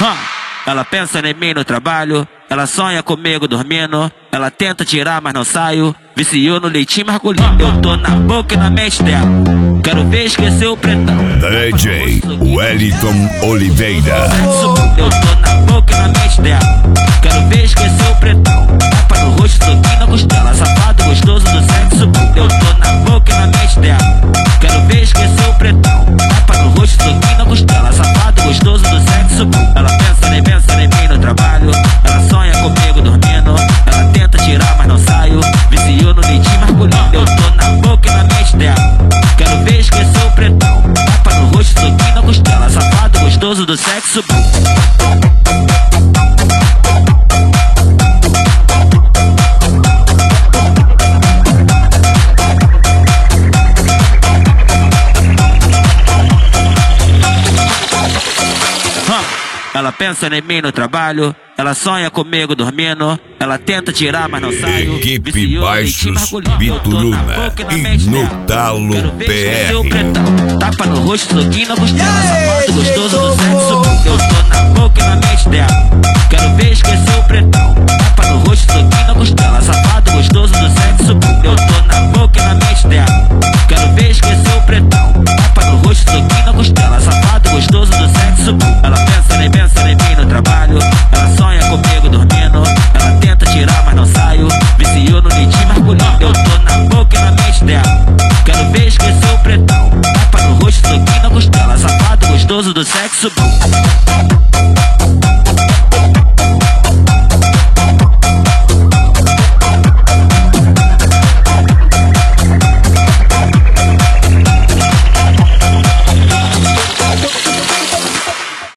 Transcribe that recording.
Ela pensa em mim no trabalho, ela sonha comigo dormindo, ela tenta tirar mas não saio, viciou no leitinho margulhinho. Eu tô na boca e na mente dela, quero ver esquecer o pretão. DJ Wellington Oliveira. Eu tô na boca e na mente dela, quero ver esquecer o pretão. Tapa no rosto, soquinho na costela, safado gostoso do sexo. Eu tô na boca e na mente dela, quero ver esquecer o pretão. Tapa no rosto, soquinho na costela, safado gostoso do sexo. Ela pensa em mim no trabalho, ela sonha comigo dormindo, ela tenta tirar mas não saio, viciou no leitinho margulhinho. Eu tô na boca e na mente dela, quero ver esquecer o pretão. Tapa no rosto, soquinho na costela, safado gostoso do sexo. Ela pensa em mim no trabalho, ela sonha comigo dormindo, ela tenta tirar mas não saio. Equipe Baixos Bituluna e no Talo PR. Tapa no rosto, soquinho na costela, safado gostoso do sexo. Eu tô na boca e na mente dela, quero ver esquecer o pretão. Tapa no rosto, soquinho na costela, safado gostoso do sexo. Eu tô na boca e na mente dela, quero ver esquecer o pretão. Tapa no rosto, soquinho na costela, safado gostoso do sexo. Ela pensa em mim no trabalho, ela sonha comigo dormindo, ela tenta tirar mas não saio, viciou no leitinho margulhinho. Eu tô na boca e na mente dela, quero ver esquecer o pretão. Tapa no rosto, soquinho na costela, safado gostoso do sexo.